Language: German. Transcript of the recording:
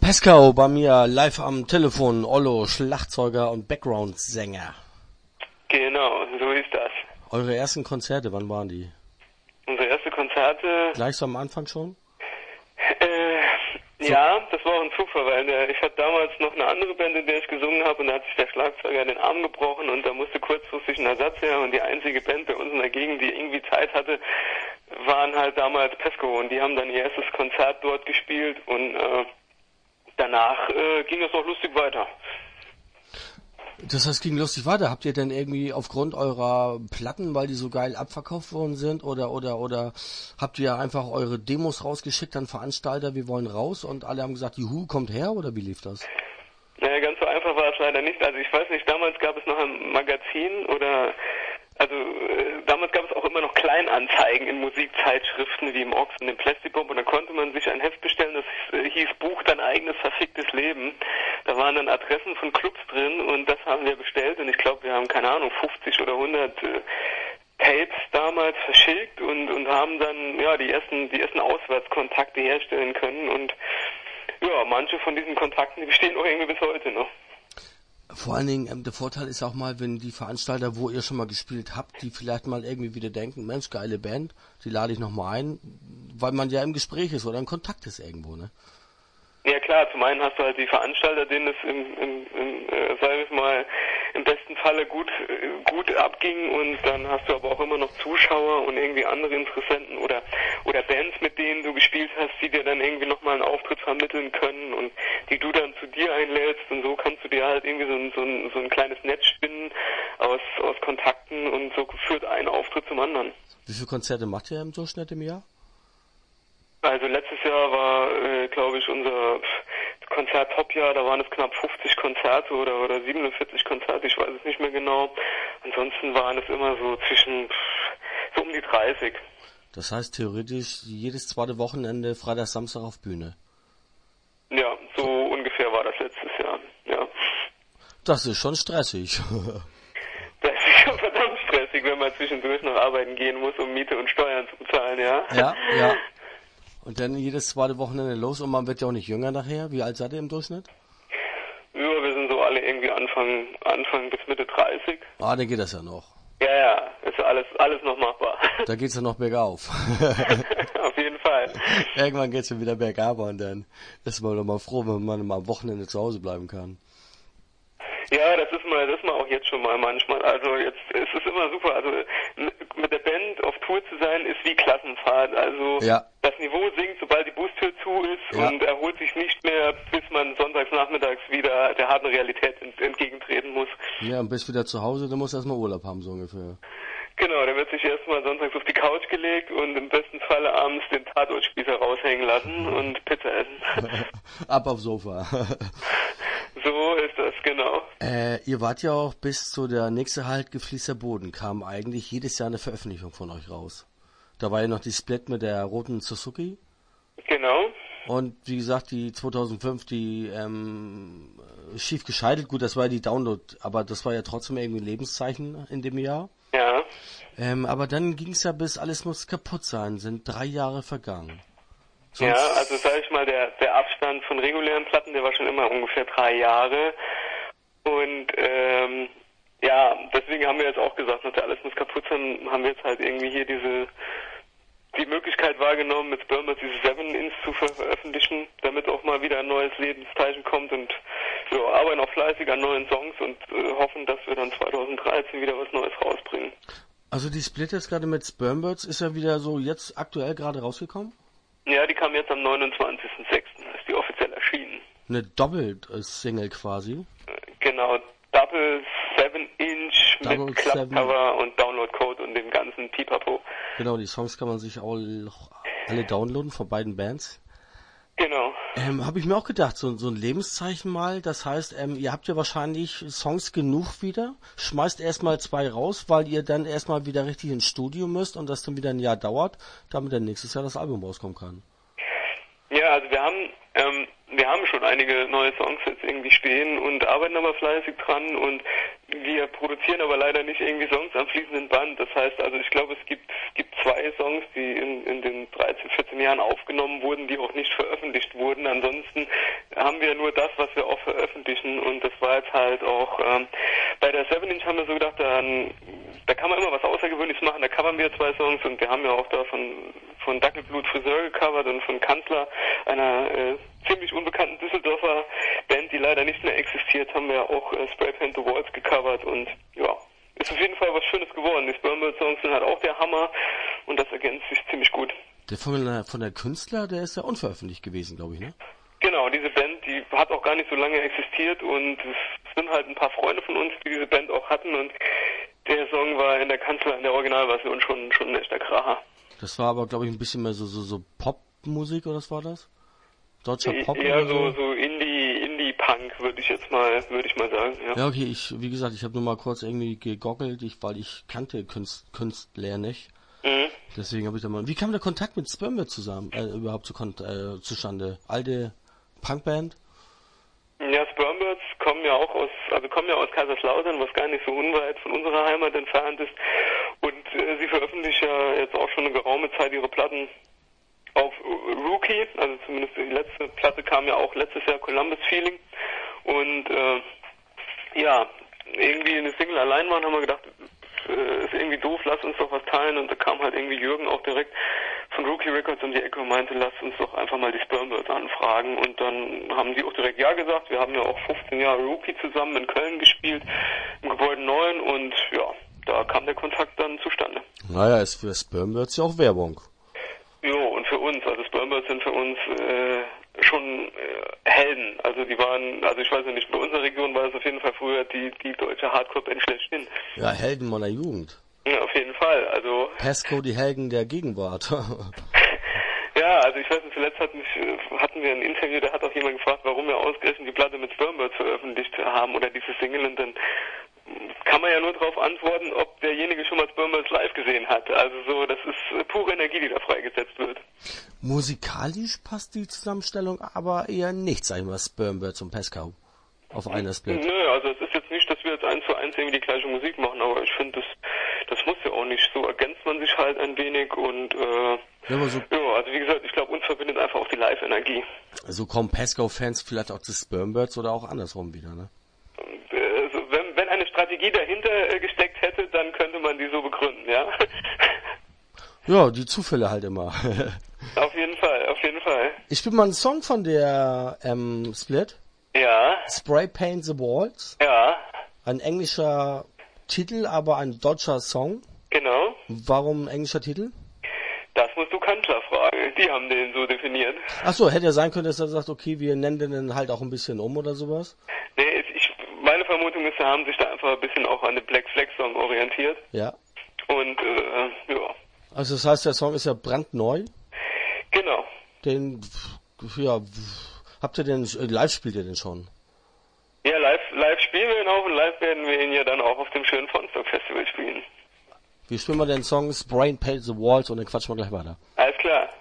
Peskau bei mir live am Telefon, Ollo, Schlagzeuger und Background-Sänger. Genau, so ist das. Eure ersten Konzerte, wann waren die? Unsere ersten Konzerte... Gleich so am Anfang schon? Ja, das war auch ein Zufall, weil ich hatte damals noch eine andere Band, in der ich gesungen habe, und da hat sich der Schlagzeuger den Arm gebrochen und da musste kurzfristig ein Ersatz her, und die einzige Band bei uns in der Gegend, die irgendwie Zeit hatte, waren halt damals Pesco, und die haben dann ihr erstes Konzert dort gespielt, und danach ging es auch lustig weiter. Das heißt, ging lustig weiter. Habt ihr denn irgendwie aufgrund eurer Platten, weil die so geil abverkauft worden sind, oder habt ihr einfach eure Demos rausgeschickt an Veranstalter, wir wollen raus, und alle haben gesagt, Juhu, kommt her, oder wie lief das? Naja, ganz so einfach war es leider nicht. Also ich weiß nicht, damals gab es noch ein Magazin damals gab es auch immer noch Kleinanzeigen in Musikzeitschriften wie im Ox und im Plastikbomb, und da konnte man sich ein Heft bestellen, das hieß Buch Dein eigenes verficktes Leben. Da waren dann Adressen von Clubs drin, und das haben wir bestellt, und ich glaube, wir haben, keine Ahnung, 50 oder 100 Tapes damals verschickt und haben dann die ersten Auswärtskontakte herstellen können, und ja, manche von diesen Kontakten, die bestehen auch irgendwie bis heute noch. Vor allen Dingen, der Vorteil ist auch mal, wenn die Veranstalter, wo ihr schon mal gespielt habt, die vielleicht mal irgendwie wieder denken, Mensch, geile Band, die lade ich nochmal ein, weil man ja im Gespräch ist oder in Kontakt ist irgendwo, ne? Ja klar, zum einen hast du halt die Veranstalter, denen es sag ich mal, im besten Falle gut abging, und dann hast du aber auch immer noch Zuschauer und irgendwie andere Interessenten oder Bands, mit denen du gespielt hast, die dir dann irgendwie nochmal einen Auftritt vermitteln können und die du dann zu dir einlädst, und so kannst du dir halt irgendwie so ein kleines Netz spinnen aus Kontakten, und so führt ein Auftritt zum anderen. Wie viele Konzerte macht ihr im Durchschnitt im Jahr? Also letztes Jahr war, glaube ich, unser Konzert-Top-Jahr, da waren es knapp 50 Konzerte oder 47 Konzerte, ich weiß es nicht mehr genau. Ansonsten waren es immer so zwischen so um die 30. Das heißt theoretisch jedes zweite Wochenende, Freitag, Samstag auf Bühne. Ja, so ungefähr war das letztes Jahr, ja. Das ist schon stressig. Das ist schon verdammt stressig, wenn man zwischendurch noch arbeiten gehen muss, um Miete und Steuern zu bezahlen, ja. Ja. Und dann jedes zweite Wochenende los, und man wird ja auch nicht jünger nachher. Wie alt seid ihr im Durchschnitt? Ja, wir sind so alle irgendwie Anfang bis Mitte 30. Ah, dann geht das ja noch. Ja, ist alles noch machbar. Da geht's ja noch bergauf. Auf jeden Fall. Irgendwann geht's ja wieder bergab, und dann ist man doch mal froh, wenn man mal am Wochenende zu Hause bleiben kann. Ja, das ist man auch jetzt schon mal manchmal. Also jetzt ist es immer super. Also mit der Band auf Tour zu sein, ist wie Klassenfahrt. Also das Niveau sinkt, sobald die Bustür zu ist, und erholt sich nicht mehr, bis man sonntags nachmittags wieder der harten Realität entgegentreten muss. Ja, und bis wieder zu Hause, dann muss erstmal Urlaub haben, so ungefähr. Genau, da wird sich erstmal sonntags auf die Couch gelegt und im besten Falle abends den Tatortspießer raushängen lassen und Pizza essen. Ab aufs Sofa. So ist das, genau. Ihr wart ja auch bis zu der nächste Halt Gefließter Boden, kam eigentlich jedes Jahr eine Veröffentlichung von euch raus. Da war ja noch die Split mit der roten Suzuki. Genau. Und wie gesagt, die 2005, die schief gescheitert, gut, das war ja die Download, aber das war ja trotzdem irgendwie ein Lebenszeichen in dem Jahr. Ja. Aber dann ging es ja, bis alles muss kaputt sein, sind 3 Jahre vergangen. Ja, also sag ich mal, der Abstand von regulären Platten, der war schon immer ungefähr 3 Jahre. Und deswegen haben wir jetzt auch gesagt, nach der Alles muss kaputt sein, haben wir jetzt halt irgendwie hier die Möglichkeit wahrgenommen, mit Spermers diese 7-Inch zu veröffentlichen, damit auch mal wieder ein neues Lebenszeichen kommt, und arbeiten auch fleißig an neuen Songs und hoffen, dass wir dann 2013 wieder was Neues rausbringen. Also die Split jetzt gerade mit Spermbirds ist ja wieder so jetzt aktuell gerade rausgekommen? Ja, die kam jetzt am 29.06. ist die offiziell erschienen. Eine Doppel-Single quasi? Genau, Double 7-Inch mit Klappcover und Download-Code und dem ganzen Pipapo. Genau, die Songs kann man sich auch alle downloaden von beiden Bands. Genau. Habe ich mir auch gedacht, so ein Lebenszeichen mal, das heißt, ihr habt ja wahrscheinlich Songs genug wieder, schmeißt erstmal 2 raus, weil ihr dann erstmal wieder richtig ins Studio müsst und das dann wieder ein Jahr dauert, damit dann nächstes Jahr das Album rauskommen kann. Ja, also wir haben schon einige neue Songs jetzt irgendwie stehen und arbeiten aber fleißig dran, und wir produzieren aber leider nicht irgendwie Songs am fließenden Band. Das heißt, also ich glaube, es gibt 2 Songs, die in den 13, 14 Jahren aufgenommen wurden, die auch nicht veröffentlicht wurden. Ansonsten haben wir nur das, was wir auch veröffentlichen, und das war jetzt halt auch, bei der 7-Inch haben wir so gedacht, da kann man immer was Außergewöhnliches machen, da covern wir 2 Songs, und wir haben ja auch da von Dackelblut Friseur gecovert und von Kanzler, einer ziemlich unbekannten Düsseldorfer Band, die leider nicht mehr existiert, haben wir auch Spray Paint the Walls gecovert, und ja, ist auf jeden Fall was Schönes geworden. Die Spermbird-Songs sind halt auch der Hammer, und das ergänzt sich ziemlich gut. Der von der Künstler, der ist ja unveröffentlicht gewesen, glaube ich, ne? Genau, diese Band, die hat auch gar nicht so lange existiert, und es sind halt ein paar Freunde von uns, die diese Band auch hatten, und der Song war in der Kanzler, in der Originalversion schon ein echter Kracher. Das war aber, glaube ich, ein bisschen mehr so Popmusik, oder was war das? Deutscher Pop? Ja, oder so Indie-Punk, würde ich mal sagen, ja. Ja, okay, wie gesagt, ich habe nur mal kurz irgendwie gegoggelt, weil ich kannte Künstler nicht. Mhm. Deswegen habe ich da mal... Wie kam der Kontakt mit Spermbird überhaupt zustande? Alte Punkband? Ja, Spermbirds kommen ja aus Kaiserslautern, was gar nicht so unweit von unserer Heimat entfernt ist. Und sie veröffentlichen ja jetzt auch schon eine geraume Zeit ihre Platten auf Rookie, also zumindest die letzte Platte kam ja auch letztes Jahr, Columbus Feeling. Und ja, irgendwie eine Single allein waren, haben wir gedacht, ist irgendwie doof, lass uns doch was teilen. Und da kam halt irgendwie Jürgen auch direkt von Rookie Records um die Ecke und meinte, lass uns doch einfach mal die Spermbirds anfragen. Und dann haben die auch direkt ja gesagt. Wir haben ja auch 15 Jahre Rookie zusammen in Köln gespielt, im Gebäude 9, und ja, da kam der Kontakt dann zustande. Naja, ist für Spermbirds ja auch Werbung. Jo, und für uns, also Spermbirds sind für uns schon Helden. Also die waren, also ich weiß ja nicht, bei unserer Region war es auf jeden Fall früher die deutsche Hardcore-Band schlechthin. Ja, Helden meiner Jugend. Ja, auf jeden Fall, also... Pasco, die Helden der Gegenwart. Ja, also ich weiß nicht, zuletzt hatten wir ein Interview, da hat auch jemand gefragt, warum wir ausgerechnet die Platte mit Spermbirds veröffentlicht haben oder diese Single, und dann kann man ja nur darauf antworten, ob derjenige schon mal Spermbirds live gesehen hat. Also so, das ist pure Energie, die da freigesetzt wird. Musikalisch passt die Zusammenstellung aber eher nicht, sagen wir, Spermbirds und Pasco auf einer Split. Nö, also es ist jetzt nicht, dass wir jetzt 1:1 irgendwie die gleiche Musik machen, aber ich finde, das muss ja auch nicht. So ergänzt man sich halt ein wenig, und ja, aber so, ja, also wie gesagt, ich glaube, uns verbindet einfach auch die Live-Energie. so kommen Pasco-Fans vielleicht auch zu Spermbirds oder auch andersrum wieder, ne? Also wenn eine Strategie dahinter gesteckt hätte, dann könnte man die so begründen, ja? Ja, die Zufälle halt immer. Auf jeden Fall, auf jeden Fall. Ich spiele mal einen Song von der Split. Ja. Spray Paint the Walls. Ja. Ein englischer Titel, aber ein deutscher Song. Genau. Warum englischer Titel? Das musst du Kanzler fragen. Die haben den so definiert. Ach so, hätte ja sein können, dass er sagt, okay, wir nennen den dann halt auch ein bisschen um oder sowas. Nee, meine Vermutung ist, sie haben sich da einfach ein bisschen auch an den Black Flag Song orientiert. Ja. Und, ja. Also das heißt, der Song ist ja brandneu. Genau. Den, ja, habt ihr den, live spielt ihr den schon? Ja, live spielen wir ihn auch, und live werden wir ihn ja dann auch auf dem schönen Fonstock Festival spielen. Wir spielen mal den Song Spray Paint the Walls und dann quatschen wir gleich weiter. Alles klar.